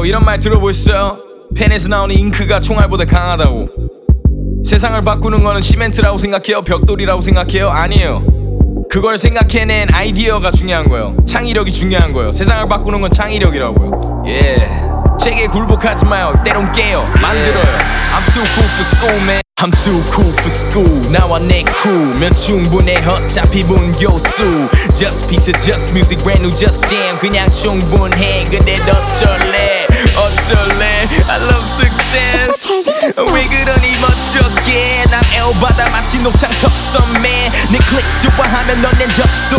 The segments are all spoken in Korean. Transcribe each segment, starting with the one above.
이런 말 들어보셨어요? 펜에서 나오는 잉크가 총알보다 강하다고. 세상을 바꾸는 거는 시멘트라고 생각해요? 벽돌이라고 생각해요? 아니에요. 그걸 생각해낸 아이디어가 중요한 거예요. 창의력이 중요한 거예요. 세상을 바꾸는 건 창의력이라고요. 책에 굴복하지 마요. 때론 깨요. 만들어요. I'm too cool for school, man. I'm too cool for school. 나와 내 crew면 충분해. 어차피 본 교수. Just pizza, just music, brand new, just jam. 그냥 충분해. 근데 어쩔래 어쩔래. I love success. 왜 그러니 멋쩍게. 난 에어바다 마치 녹창 턱선매. 내 클릭 좋아하면 넌 접속.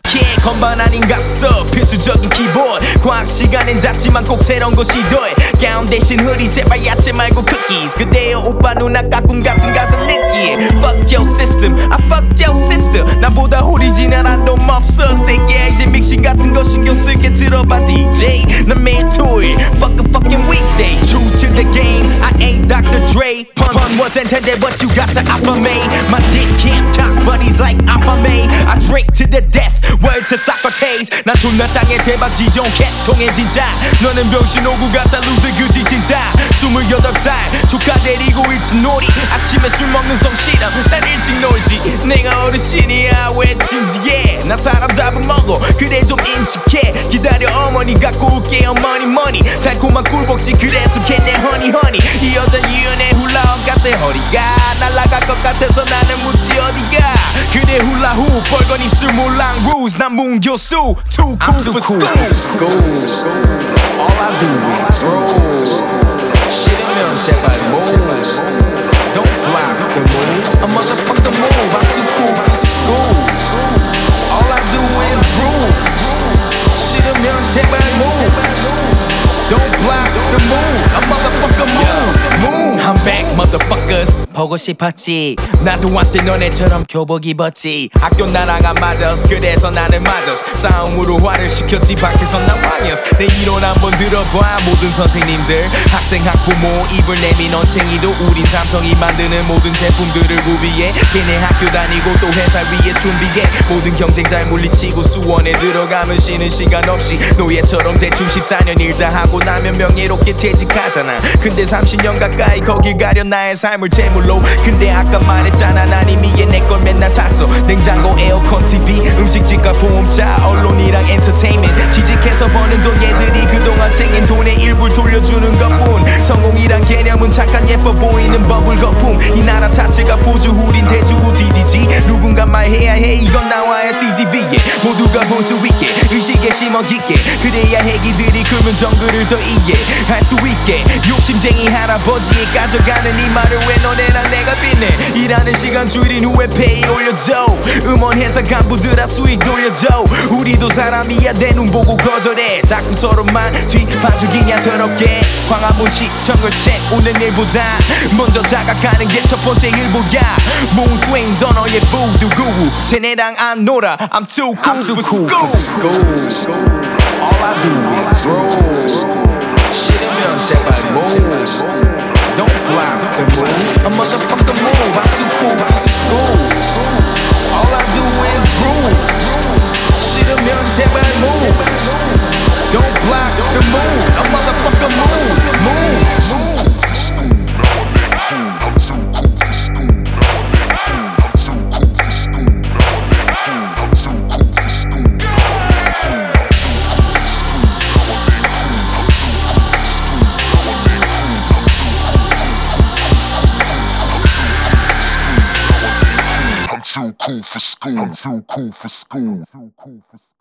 건반 아닌가 써 필수적인 키보드. 과학 시간엔 잦지만 꼭 새로운 거 시도해. 가운 대신 흐리 제발 야채 말고 쿠키즈. 그대여 오빠 누나 까꿍 같은 가사 느끼해. Fuck your system, I fucked your sister. 나보다 오리지널한 놈 없어. 새끼야 이제 믹싱 같은 거 신경 쓸게. 들어봐 DJ 난 매일 토요일 Fuck a fucking weekday. True to the game, I ain't Dr. Dre. Pun was intended but you got the alpha made. My dick can't talk but he's like alpha made. I drink to the death, word to Socrates. 난 존나 짱의 대박 지존 개통해 진짜. 너는 병신 오구 같아 루즈 그지 진짜. 28살 조카 데리고 일찍 놀이. 아침에 술 먹는 성실함 난 일찍 놀지. 내가 어르신이야 왜 진지해. 나 사람 잡아먹어 그래 좀 인식해. 기다려 어머니 갖고 올게 어머니 머니. 달콤한 꿀복지 그래서 캔내 허니 허니. 이 여자 유연해 훌라업 같아. 허리가 날아갈 것 같아서 나는 묻지 어디가. 그래 훌라후 빨간 입술 몰랑 rules. 난 문교수 too cool for school. All I do is grow. 싫으면 제발 move. Don't block the move. A motherfucker move. I'm too cool for school. All I do is groove. 싫으면 제발 move. Don't block the move. A motherfucker move. I'm back motherfuckers. 보고 싶었지. 나도 한때 너네처럼 교복 입었지. 학교 나랑 안 맞았어. 그래서 나는 맞았어. 싸움으로 화를 시켰지. 밖에서 난 왕이었어. 내 이론 한번 들어봐. 모든 선생님들 학생 학부모 입을 내민 언챙이도 우린 삼성이 만드는 모든 제품들을 구비해. 걔네 학교 다니고 또 회사 위에 준비해. 모든 경쟁자를 물리치고 수원에 들어가면 쉬는 시간 없이 노예처럼 대충 14년 일 다 하고 나면 명예롭게 퇴직하잖아. 근데 30년 가까이 거길 가려 나의 삶을 제물로. 근데 아까 말했잖아 난 이미 내 걸 맨날 샀어. 냉장고 에어컨 TV 음식집과 보험차 언론이랑 엔터테인먼트. 취직해서 버는 돈 얘들이 그동안 챙긴 돈의 일부를 돌려주는 것뿐. 성공이란 개념은 잠깐 예뻐 보이는 버블 거품. 이 나라 자체가 보주후린 대주고 뒤지지. 누군가 말해야 해 이건 나와의 CGV에. 모두가 볼 수 있게 의식에 심어 깊게. 그래야 애기들이 크면 정글을 더 이해할 수 있게. 욕심쟁이 할아버지에 가져가는 이 말을 왜 너네랑 내가 빛내. 일하는 시간 줄인 후에 페이 올려줘. 음원회사 간부들아 수익 돌려줘. 우리도 사람이야 내 눈 보고 거절해. 자꾸 서로만 뒤봐주기냐 더럽게. 광화문 시청을 채우는 일보다 먼저 자각하는 게 첫 번째 일보야. Moon swings 언어의 voodoo guru. 쟤네랑 안 놀아. I'm too cool for school. All I do is grow. 싫으면 제발 move. Don't block the move. A motherfucker move. I'm too cool for school. All I do is groove. 싫으면 제발 move. Don't block the move. A motherfucker move. Move. I'm too cool for school. I'm too cool for school. I'm too cool for school. Too cool for school. I'm too cool for school.